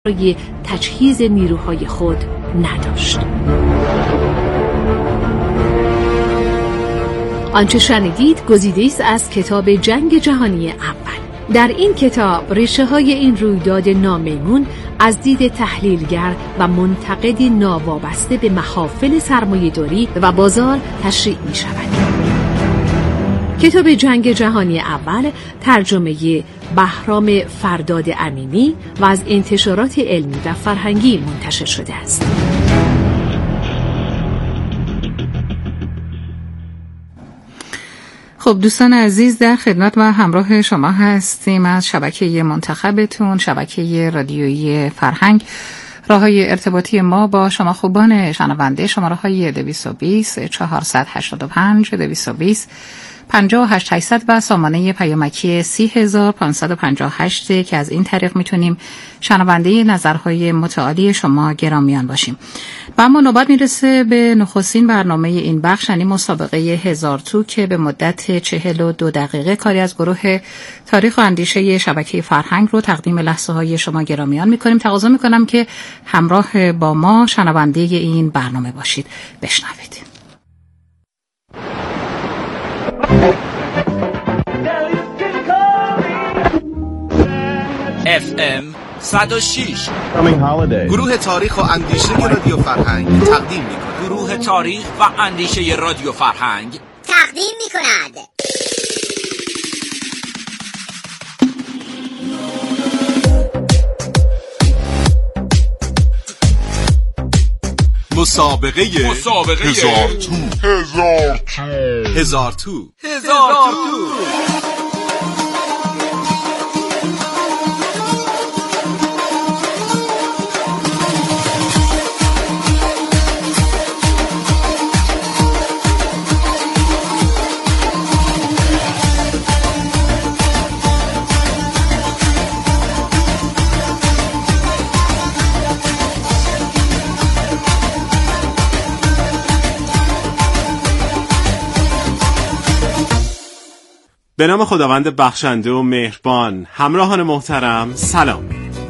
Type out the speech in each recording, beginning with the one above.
برای تجهیز نیروهای خود نداشت. آنچه شنیدید گزیده است از کتاب جنگ جهانی اول. در این کتاب ریشه‌های این رویداد نامیمون از دید تحلیلگر و منتقد ناوابسته به محافل سرمایه‌داری و بازار تشریح می‌شود. کتاب جنگ جهانی اول ترجمه بهرام فرداد امینی و از انتشارات علمی و فرهنگی منتشر شده است. خب دوستان عزیز، در خدمت و همراه شما هستیم از شبکه منتخبتون، شبکه رادیویی فرهنگ. راه‌های ارتباطی ما با شما خوبان شنونده شماره‌های 220 485 220 58800 و سامانه پیامکی 30558 که از این طریق میتونیم شنونده نظرهای متعالی شما گرامیان باشیم. و اما نوبت میرسه به نخستین برنامه این بخش، یعنی مسابقه 1000 تو که به مدت 42 دقیقه کاری از گروه تاریخ و اندیشه شبکه فرهنگ رو تقدیم لحظه های شما گرامیان میکنیم. تقاضا میکنم که همراه با ما شنونده این برنامه باشید. بشنوید. FM 106 گروه تاریخ و اندیشه رادیو فرهنگ تقدیم می‌کند. گروه تاریخ و اندیشه رادیو فرهنگ تقدیم می‌کند. مسابقه 1000 تو. به نام خداوند بخشنده و مهربان. همراهان محترم سلام.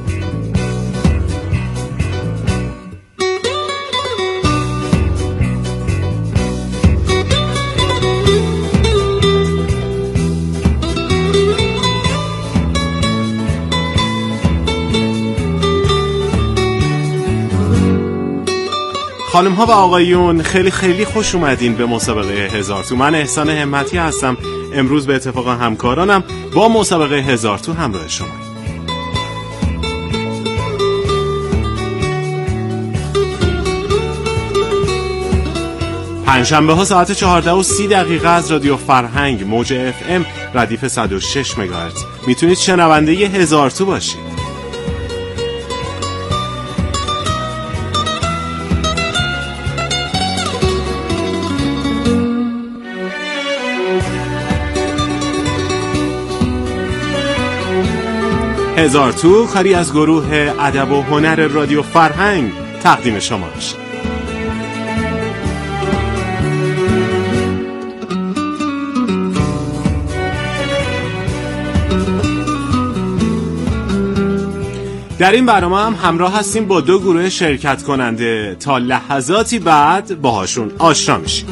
خانم ها و آقایون، خیلی خوش اومدین به مسابقه 1000 تو. من احسان همتی هستم. امروز به اتفاق همکارانم با مسابقه 1000 تو همراه شما. پنجشنبه ها ساعت 14:30 از رادیو فرهنگ موج FM ردیف 106 مگاهرتز میتونید شنونده 1000 تو باشید. هزار تو کاری از گروه ادب و هنر رادیو فرهنگ تقدیم شما میشه. در این برنامه هم همراه هستیم با دو گروه شرکت کننده. تا لحظاتی بعد باهاشون آشنا میشیم.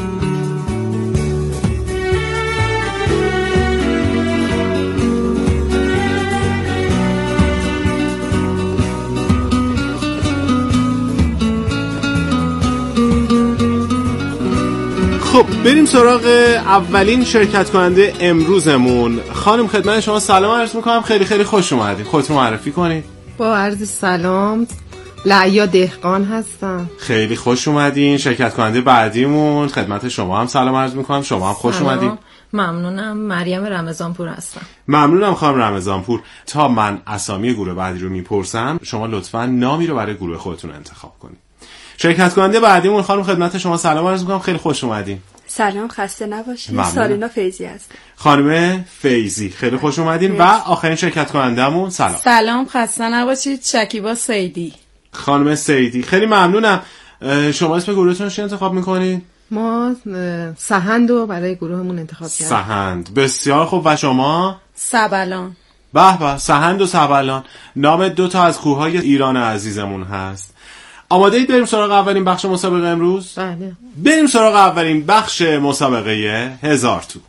خب بریم سراغ اولین شرکت کننده امروزمون. خانم خدمت شما سلام عرض میکنم. خیلی خوش اومدید. خودتون معرفی کنید. با عرض سلام، لعیا دهقان هستم. خیلی خوش اومدین. شرکت کننده بعدیمون خدمت شما هم سلام عرض میکنم. شما هم خوش اومدین. ممنونم. مریم رمضانپور هستم. ممنونم خانم رمضانپور. تا من اسامی گروه بعدی رو میپرسم شما لطفاً نامی رو برای گروه خودتون انتخاب کنید. شرکت کننده بعدیمون خانم خدمت شما سلام عرض میکنم. خیلی خوش اومدین. سلام، خسته نباشید. سارینا فیضی هست. خانم فیضی خیلی خوش اومدین. و آخرین شرکت کننده‌مون سلام، خسته نباشید. شکیبا سیدی. خانم سیدی خیلی ممنونم. شما اسم گروهتون چی انتخاب میکنید؟ ما سهند رو برای گروهمون انتخاب کردیم. سهند، بسیار خوب. و شما؟ سبلان. به به، سهند و سبلان نام 2 تا از کوههای ایران عزیزمون هست. آماده اید بریم سراغ اولین بخش مسابقه امروز؟ بله. بریم سراغ اولین بخش مسابقه 1000 تو.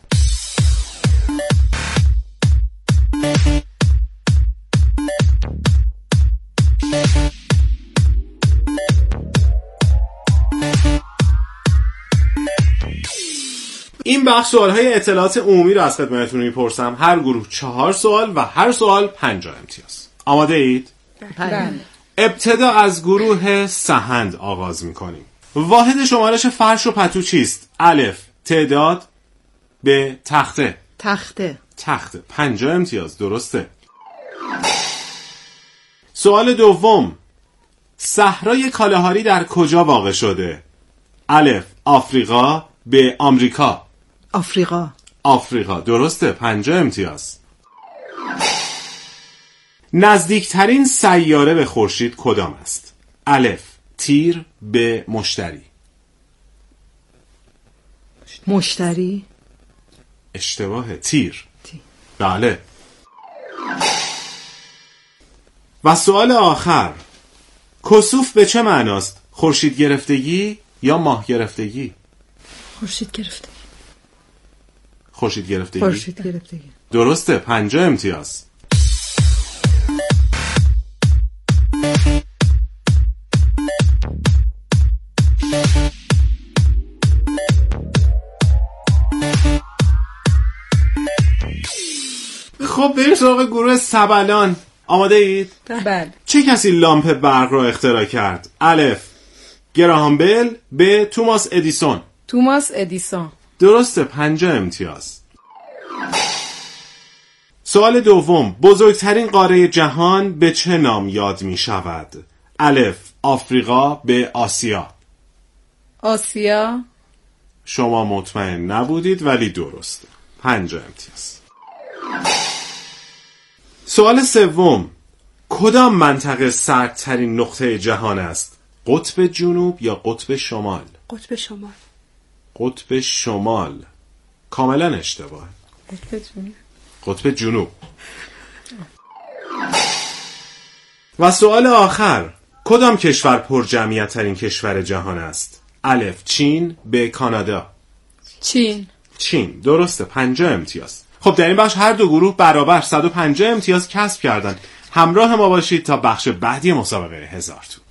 این بخش سوالهای اطلاعات عمومی رو از خدمتتون میپرسم. هر گروه 4 سوال و هر سوال 50 امتیاز. آماده اید؟ بله. ابتدا از گروه سهند آغاز میکنیم. واحد شمارش فرش و پتو چیست؟ الف، تعداد. ب، تخته. تخته. 50 امتیاز. درسته. سوال دوم، صحرای کالهاری در کجا واقع شده؟ الف، آفریقا. ب، آمریکا. آفریقا. درسته. 50 امتیاز. نزدیکترین سیاره به خورشید کدام است؟ الف، تیر. ب، مشتری. مشتری. اشتباه. تیر. بله. و سوال آخر، کسوف به چه معناست؟ خورشید گرفتگی یا ماه گرفتگی؟ خورشید گرفتگی. درسته. 50 امتیاز. خب بریم سراغ گروه سبلان. آماده اید؟ بله. چه کسی لامپ برق را اختراع کرد؟ الف، گراهام بل. ب، توماس ادیسون. درسته. 50 امتیاز. سوال دوم، بزرگترین قاره جهان به چه نام یاد می شود؟ الف، آفریقا. ب، آسیا. شما مطمئن نبودید ولی درسته. 50 امتیاز. سوال سوم، کدام منطقه سردترین نقطه جهان است؟ قطب جنوب یا قطب شمال؟ قطب شمال. کاملا اشتباه. قطب جنوب. و سوال آخر، کدام کشور پر جمعیت ترین کشور جهان است؟ الف، چین. ب، کانادا. چین. درسته. 50 امتیاز. خب در این بخش هر دو گروه برابر 150 امتیاز کسب کردن. همراه ما باشید تا بخش بعدی مسابقه 1000 تو.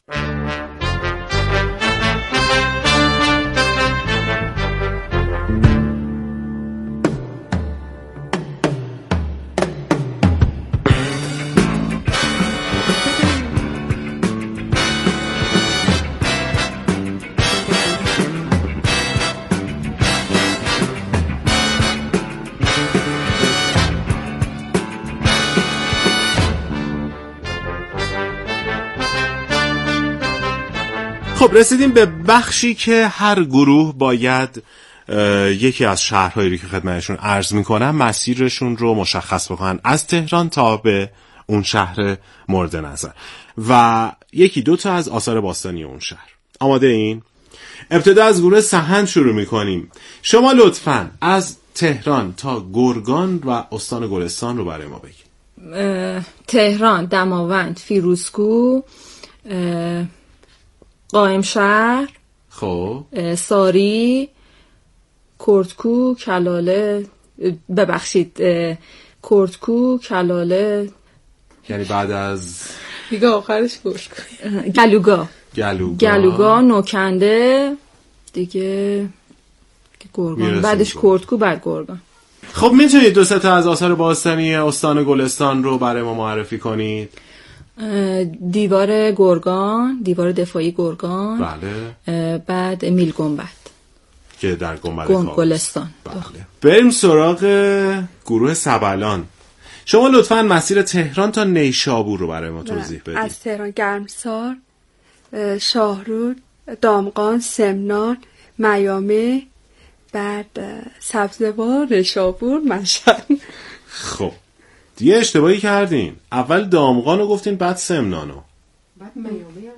خب رسیدیم به بخشی که هر گروه باید یکی از شهرهایی که خدمتشون عرض میکنم مسیرشون رو مشخص بکنن از تهران تا به اون شهر مورد نظر و یکی 2 تا از آثار باستانی اون شهر. آماده این؟ ابتدا از گروه سهند شروع میکنیم. شما لطفاً از تهران تا گرگان و استان گلستان رو برای ما بگید. تهران، دماوند، فیروزکوه، قائمشهر، خب ساری، کردکو، کلاله، کردکو، کلاله، یعنی بعد از دیگه آخرش گوش کن. گلوگا، نوکنده دیگه، گرگان، بعدش کردکو، بعد گرگان. خب میتونید 2 تا از آثار باستانی استان گلستان رو برای ما معرفی کنید؟ دیوار گرگان، دیوار دفاعی گرگان. بله. بعد میل گنبد که در گنبد گلستان. بله. بریم سراغ گروه سبلان. شما لطفاً مسیر تهران تا نیشابور رو برای ما توضیح بدید. از تهران گرمسار، شاهرود، دامغان، سمنان، میامه، بعد سبزوار، نیشابور، مشهد. خب دیگه اشتباهی کردین. اول دامغان رو گفتین بعد سمنانو. بعد میامه.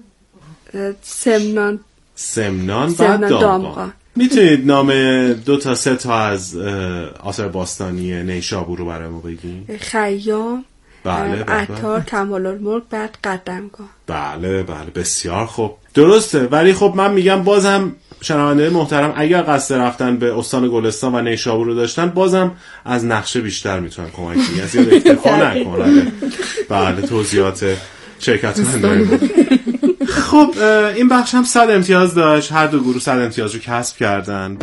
سمنان بعد دامغان. میتونید نام 2 تا 3 تا از آثار باستانی نیشابور رو برای ما بگین؟ خیام، بله. عطار، کمال الملک، بعد قدمگاه. بله بسیار خوب درسته. ولی خب من میگم بازم شنونده محترم اگر قصد رفتن به استان گلستان و نیشابور رو داشتن بازم از نقشه بیشتر میتونن کمک کنن، از یاد اکتفا نکنن. بله توضیحات شرکتمندانه. خب این بخش هم 100 امتیاز داشت، هر دو گروه 100 امتیاز رو کسب کردن.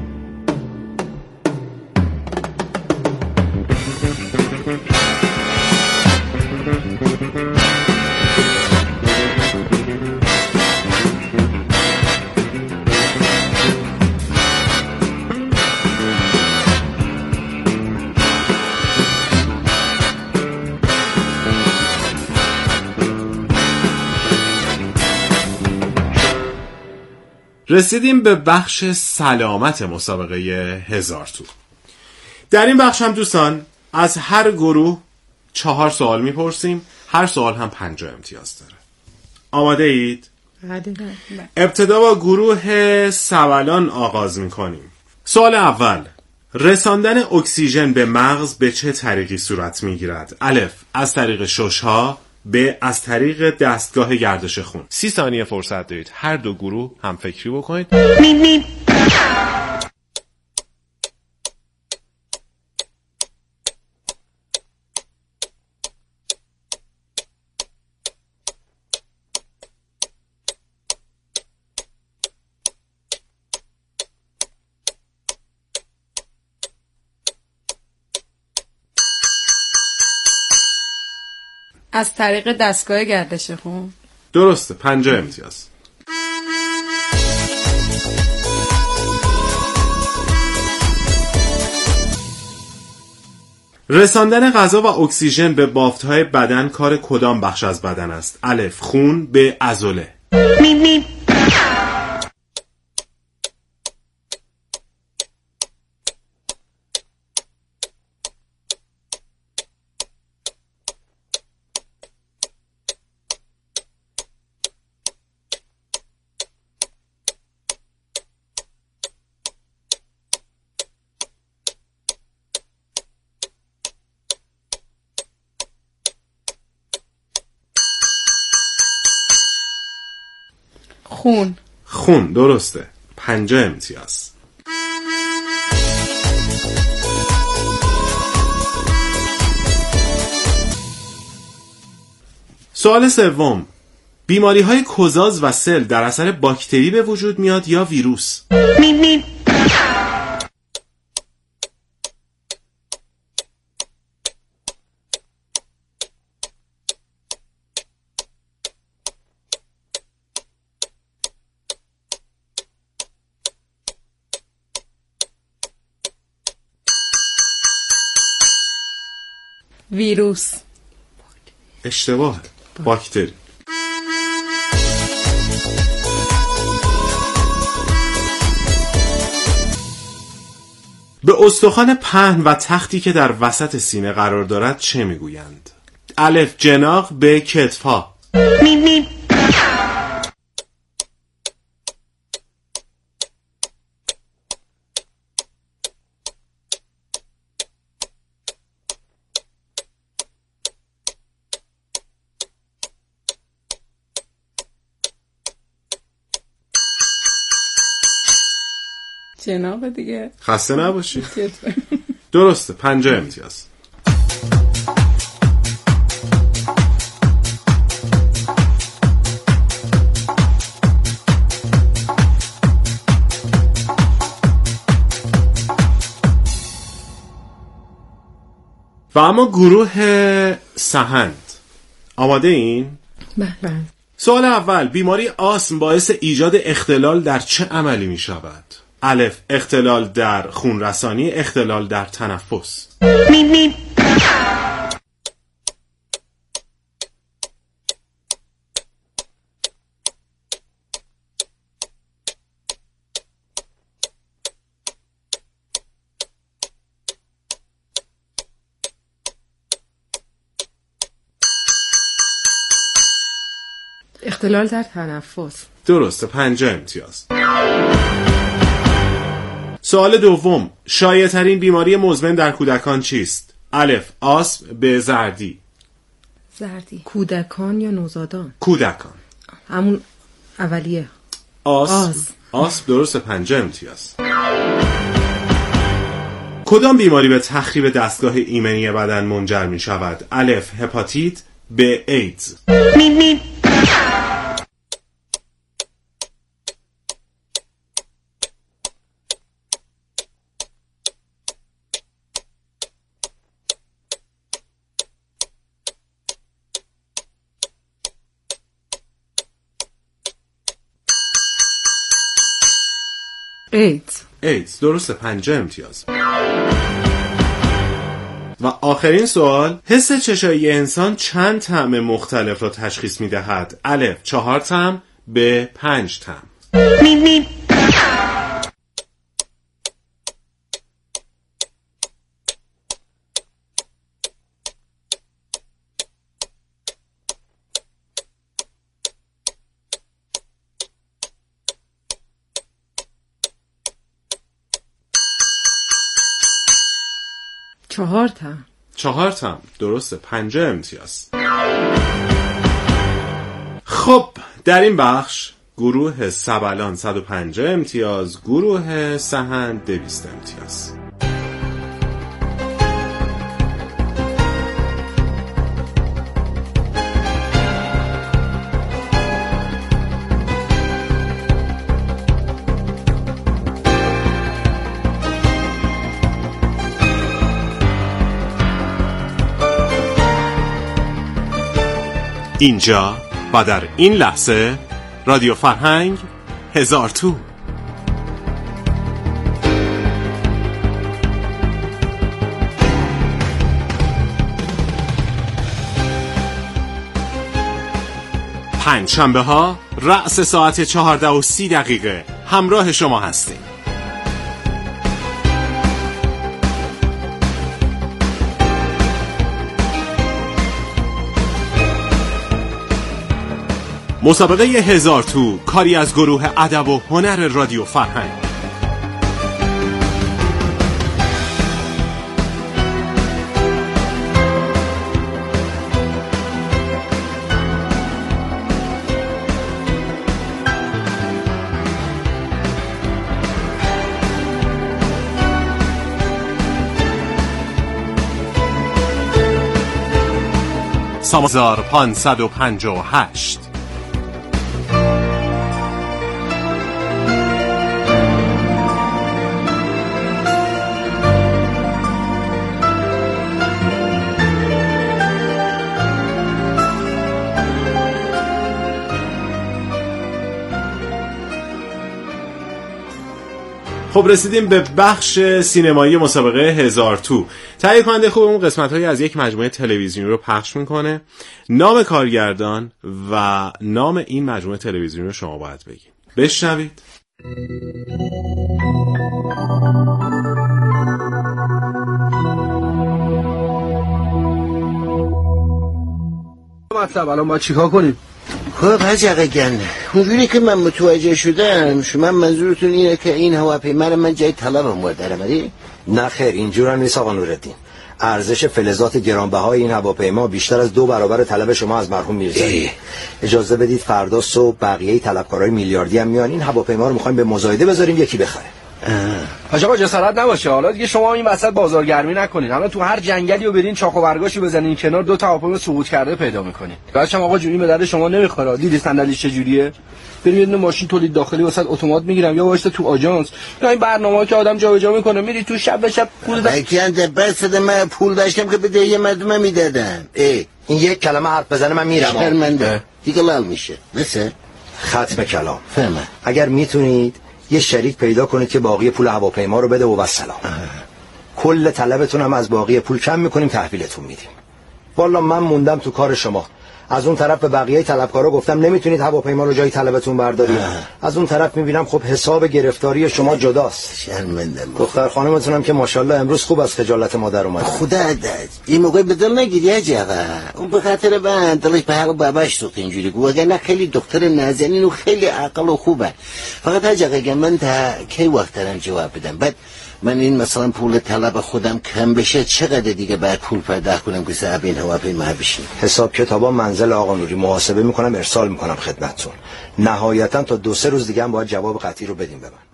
رسیدیم به بخش سلامت مسابقه 1000 توپ. در این بخش هم دوستان از هر گروه 4 سوال میپرسیم، هر سوال هم 50 امتیاز داره. آماده اید؟ ابتدا با گروه سبلان آغاز میکنیم. سوال اول: رساندن اکسیژن به مغز به چه طریقی صورت میگیرد؟ الف از طریق ششها، به از طریق دستگاه گردش خون. 30 ثانیه فرصت دارید، هر دو گروه هم فکری بکنید. از طریق دستگاه گردش خون. درسته، 50 امتیاز. رساندن غذا و اکسیژن به بافت‌های بدن کار کدام بخش از بدن است؟ الف خون، به عضله. خون درسته، 50 امتیاز. سوال سوم: بیماری‌های کوزاز و سل در اثر باکتری به وجود میاد یا ویروس؟ ویروس. اشتباه، باکتری. به استخوان پهن و تختی که در وسط سینه قرار دارد چه میگویند؟ الف جناق، به کتفها. جناب دیگه. خسته نباشید. درسته، 50 امتیاز. و اما گروه سهند آماده این؟ بله. سوال اول: بیماری آسم باعث ایجاد اختلال در چه عملی می شود؟ الف اختلال در خونرسانی، اختلال در تنفس. اختلال در تنفس. درسته، 50 امتیاز. سوال دوم: شایع ترین بیماری مزمن در کودکان چیست؟ الف آسم، به زردی. زردی. کودکان یا نوزادان؟ کودکان. همون اولیه. آسپ درست، 5 امتیاز. کدام بیماری به تخریب دستگاه ایمنی بدن منجر می شود؟ الف هپاتیت، ب ایدز. ایدز درست، 5 امتیاز. و آخرین سوال، حس چشایی انسان چند طعم مختلف را تشخیص می دهد؟ الف 4 طعم، ب 5 طعم. چهار طعم درسته، 5 امتیاز. خب در این بخش گروه سبلان 105 امتیاز، گروه سحن 200 امتیاز. اینجا و در این لحظه رادیو فرهنگ 1000 تو. پنجشنبه ها رأس ساعت 14:30 همراه شما هستیم. مسابقه 1000 تو، کاری از گروه ادب و هنر رادیو فرهنگ. سامانزار 558. خب رسیدیم به بخش سینمایی مسابقه 1000 تو. تهیه کننده خوب اون قسمت‌هایی از یک مجموعه تلویزیونی رو پخش میکنه. نام کارگردان و نام این مجموعه تلویزیونی رو شما باید بگید. بشنوید. مطلب الان ما چیکار کنیم؟ خب حاج آقا گنده، اونجوری که من متوجه شدم شما منظورتون اینه که این هواپیما رو من جای طلبم بردارم؟ نه خیر، اینجور هم نیست آقا نورالدین. ارزش فلزات گرانبهای این هواپیما بیشتر از 2 برابر طلب شما از مرحوم میرزایی. اجازه بدید فردا صبح بقیه طلبکارای میلیاردی هم میان، این هواپیما رو میخوایم به مزایده بذاریم یکی بخره. حاج آقا جسارت نباشه، حالا دیگه شما این وسط بازارگرمی نکنین. حالا تو هر جنگلی رو برین چاق و برگاشی بزنین کنار، 2 تا هواپیما سقوط کرده پیدا میکنین. بعدش هم آقا جونی به درد شما نمیخوره. دیدی صندلیش چجوریه؟ بریم یه دونه ماشین تولید داخلی واسط اتومات میگیرم یا واسه تو آژانس. یا این برنامه‌ها که آدم جابجا میکنه، میری تو شب به شب پول داشتم. من پول داشتم که بده یه مردم میدادم. این یک کلمه حرف بزنه من میرم. شرمنده. دیگه لال میشه. مثل ختم کلام. فهمه. اگر میتونید یه شریک پیدا کنید که باقی پول هواپیما رو بده و سلام. کل طلبتون هم از باقی پول کم میکنیم، تحویلتون میدیم. والا من موندم تو کار شما. از اون طرف به بقیه طلبکارا گفتم نمیتونید هواپیما رو جای طلبتون بردارید. از اون طرف میبینم خب حساب گرفتاری شما جداست. شرمنده. دختر خانمتونم که ماشاءالله امروز خوب از خجالت مادر اومد. خدا داد. این موقع بدل نگیری آقا. اون به خاطر من دلش به حق باباش سوخت اینجوری. گفت نه خیلی دختر نازنین و خیلی عقل و خوبه. فقط آقا من تا کی وقت دارم جواب بدم. بعد من این مثلا پول طلب خودم کم بشه چقدر دیگه بعد پول پرداخت کنم که صاحب این هواپیما بشین؟ حساب کتابا منزل آقا نوری محاسبه میکنم ارسال میکنم خدمتتون. نهایتا تا 2-3 روز دیگه هم باید جواب قطعی رو بدیم به من.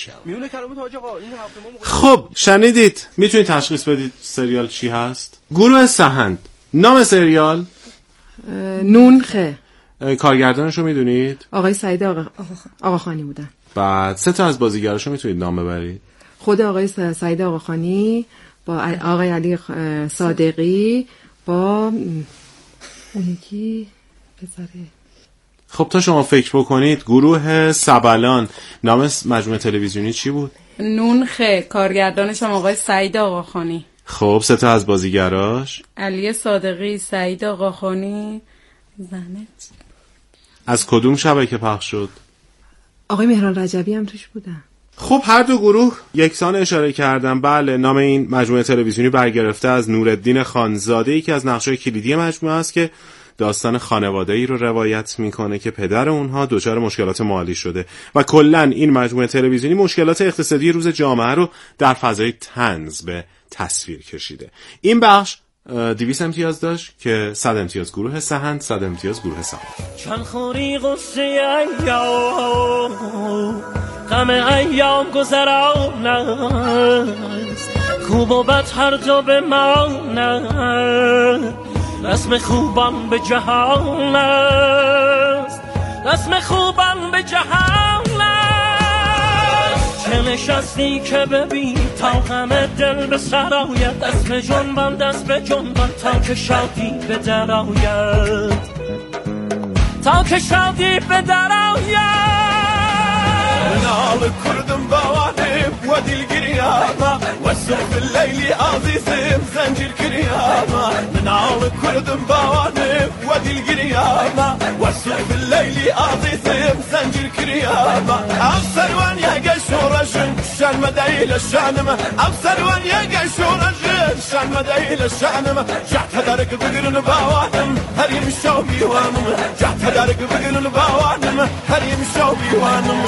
خب شنیدید، میتونید تشخیص بدید سریال چی هست؟ گروه سهند. نام سریال نونخه. کارگردانش رو میدونید؟ آقای سعید آقاخانی بودن. بعد 3 از بازیگراشو میتونید نام ببرید؟ خود آقای سعید آقاخانی با آقای علی صادقی با اون یکی پسره. خب تا شما فکر بکنید، گروه سبلان نام مجموعه تلویزیونی چی بود؟ نونخه. کارگردانش هم آقای سعید آقاخانی. خب 3 از بازیگراش؟ علی صادقی، سعید آقاخانی، زنت. از کدوم شبکه پخش شد؟ آقای مهران رجبی هم توش بودن. خب هر دو گروه یکسان اشاره کردن. بله، نام این مجموعه تلویزیونی برگرفته از نورالدین خانزاده، یکی از نقشای کلیدی مجموعه است که داستان خانواده‌ای رو روایت میکنه که پدر اونها دچار مشکلات مالی شده و کلاً این مجموعه تلویزیونی مشکلات اقتصادی روز جامعه رو در فضای طنز به تصویر کشیده. این بخش 200 امتیاز داشت که 100 امتیاز گروه سهند، 100 امتیاز گروه سبلان. چند خوری غصه ایام غم ایام گذران است، خوب و بد هر جا بماند، رسم خوبان به جهان است، رسم خوبان به جهان است. چه نشستی که ببین تا همه دل به سر آید، دست به جنبان دست به جنبان تا که شادی به در آید، تا که شادی به در آید. منال کردم بوانه و دلگریاما و صبح اللیلی عزیزم زنجیر کریاما. منال کردم بوانه و دلگریاما و صبح اللیلی عزیزم زنجیر کریاما. افسروان یگه شورشن شن مدیل شنم، افسروان یگه شورشن شن مدیل شنم. جهت درک بگرن بوانم هریم شو بیوانم، جهت درک بگرن بوانم هریم شو بیوانم.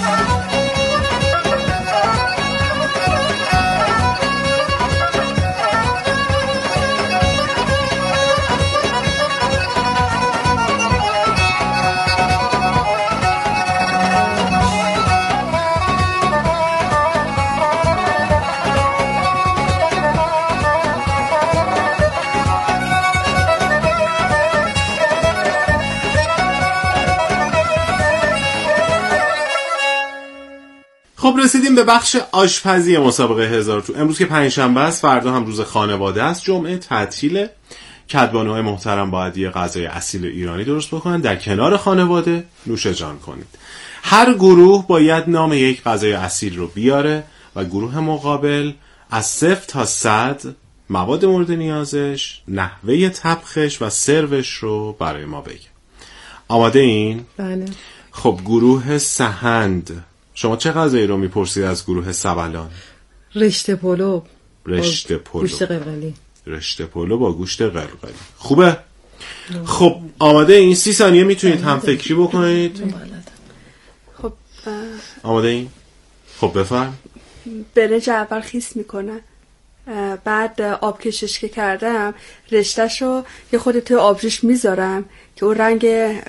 خب رسیدیم به بخش آشپزی مسابقه 1000 تومان. امروز که پنجشنبه است، فردا هم روز خانواده است، جمعه تعطیله. کدبانوهای محترم باید یه غذای اصیل ایرانی درست بکنن، در کنار خانواده نوش جان کنید. هر گروه باید نام یک غذای اصیل رو بیاره و گروه مقابل از 0 تا 100 مواد مورد نیازش، نحوه طبخش و سروش رو برای ما بگه. آماده این؟ بله. خب گروه سهند، شما چه غذایی رو میپرسید از گروه سبلان؟ رشته پلو. رشته پلو. گوشت قلقلی. رشته پلو با گوشت قلقلی. خوبه؟ خب آماده این؟ 30 ثانیه میتونید هم فکری بکنید. خب آماده این؟ خب بفرم. برنج اول خیس میکنم، بعد آب کشش که کردم رشتهشو یه خود توی آبجوش میذارم که اون رنگ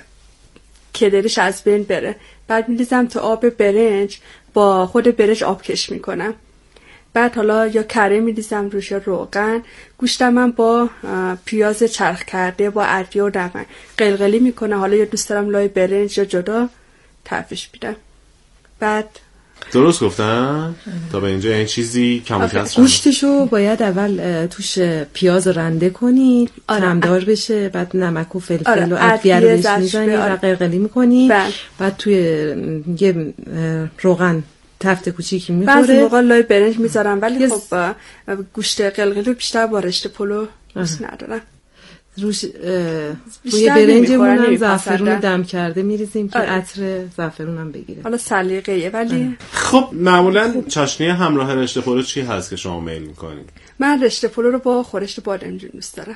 کدرش از بین بره. بعد میریزم تو آب برنج، با خود برنج آب کش میکنم. بعد حالا یا کره میریزم روش یا روغن. گوشتم من با پیاز چرخ کرده با ادویه و روغن قلقلی میکنم. حالا یا دوست دارم لای برنج یا جدا تفش میدم. بعد درست گفتم؟ تا به اینجا این چیزی کم و کسر؟ گوشتشو باید اول توش پیاز رنده کنی کمدار بشه، بعد نمک و فلفل و ادویه رو بهش میزنی و قلقلی میکنی. بعد توی یه روغن تفت کوچیکی میخوره. بعضی موقع لای برنج میذارم، ولی خب گوشت قلقلی رو بیشتر با رشته پلو دوست ندارم. روی برنجمون هم زعفرون دم کرده میریزیم که عطر زعفرون هم بگیره. حالا سلیقه‌ایه ولی خب معمولا چاشنی همراه رشته پلو چی هست که شما میل میکنید؟ من رشته پلو رو با خورشت بادمجون دوست دارم.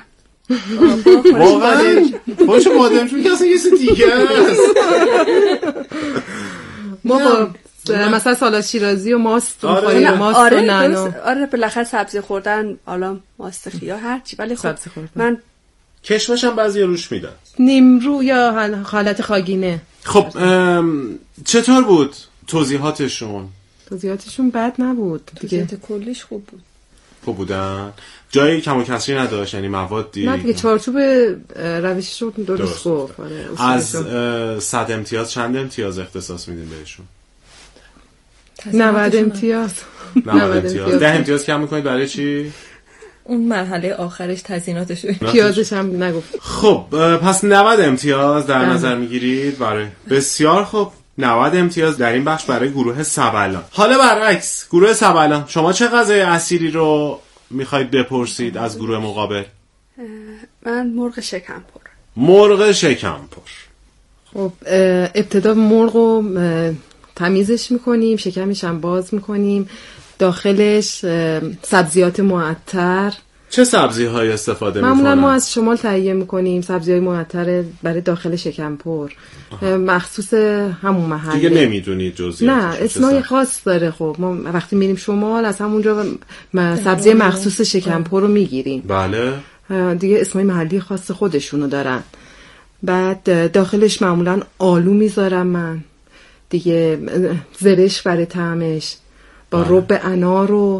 واقعا خورشت بادمجون که اصلا یه چیز دیگه است. ما با مثلا سالاد شیرازی و ماست و ماست و نعنا. آره بالاخره سبزی خوردن، حالا ماست خیا هر چی، ولی خب من کشمش هم بعضی روش میدن، نیمرو یا حالت خاگینه. خب چطور بود توضیحاتشون؟ توضیحاتشون بد نبود دیگه، توضیحات کلیش خوب بود. خوب بودن، جایی کم و کسری نداشت، یعنی موادی نه دیگه، چارچوب روشش رو درست گفت. از 100 امتیاز چند امتیاز اختصاص میدین بهشون؟ 90 امتیاز. 90 امتیاز. 10 امتیاز کم میکنید برای چی؟ اون مرحله آخرش تزییناتش پیازش هم نگفت. خب پس 90 امتیاز در نظر میگیرید برای بسیار خوب. 90 امتیاز در این بخش برای گروه سبلان. حالا برعکس، گروه سبلان شما چه غذای اصیلی رو میخواید بپرسید از گروه مقابل؟ من مرغ شکمپر. مرغ شکمپر. خب ابتدا مرغ رو تمیزش میکنیم، شکمش هم باز میکنیم، داخلش سبزیات معطر. چه سبزی های استفاده میکنن؟ معمولا ما از شمال تهیه میکنیم سبزی های معطر برای داخل شکمپر، مخصوص همون محله. دیگه نمیدونید جزئیاتش؟ نه اسمای خاص داره. خب ما وقتی میریم شمال از همونجا سبزی مخصوص شکمپر رو میگیریم. بله. دیگه اسمای محلی خاص خودشونو دارن. بعد داخلش معمولا آلو میذارم من دیگه، زرش برای طعمش، با رب انار و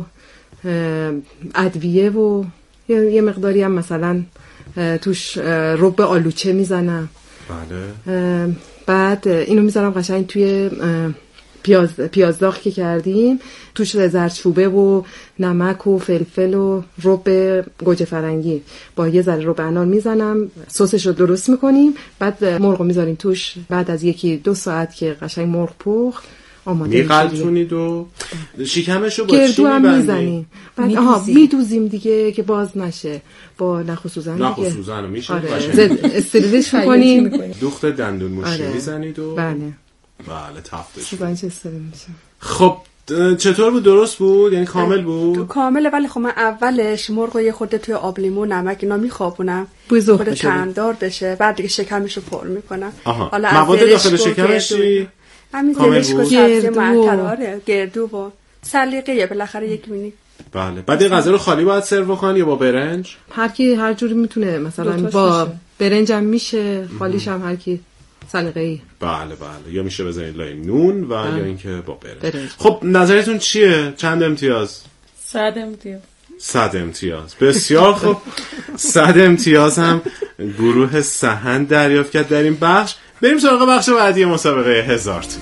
ادویه و یه مقداری هم مثلا توش رب آلوچه میزنم. بله. بعد اینو میذارم قشنگ توی پیاز داغ که کردیم، توش زردچوبه و نمک و فلفل و رب گوجه فرنگی با یه ذره رب انار میزنم، سسش رو درست میکنیم. بعد مرغ میذاریم توش. بعد از 1-2 ساعت که قشنگ مرغ پخت آماده میقلتونید و شکمشو با چی میبندید؟ میدوزیم دیگه که باز نشه با نخ و سوزن. نخ و سوزن رو میشه استریلش میکنیم، دوخت دندون موشی میزنید و بله تفتش سوزنش استریل میشه. خب چطور بود؟ درست بود؟ یعنی کامل بود؟ کامله، ولی خب من اولش مرغ رو یه خورده توی آب لیمو نمک اینا میخوابونم خود طعمدار بشه، بعد دیگه شکمشو پر میکنم. حالا مواد داخل شکمش چی؟ همین زرشک و سبزی معطر، گردو و سلیقه بالاخره یک مینی. بله. بعد این غذا رو خالی باید سرو کنی یا با برنج؟ هر کی هر جوری میتونه، مثلا با برنج هم میشه، خالیش هم هر کی سلیقه‌ای. بله. یا میشه بزنید لای نون و یا اینکه با برنج. خب نظرتون چیه؟ چند امتیاز؟ 100 امتیاز. 100 امتیاز. بسیار خوب. 100 امتیاز هم گروه سحن دریافت کرد در این بخش. بریم سراغ بخش بعدی مسابقه 1000 تومان.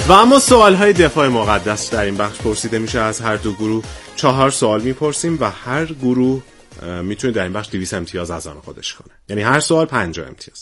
و اما سوالهای دفاع مقدس در این بخش پرسیده میشه. از هر دو گروه 4 سوال میپرسیم و هر گروه میتونه در این بخش 200 امتیاز از آن خودش کنه، یعنی هر سوال 50 امتیاز.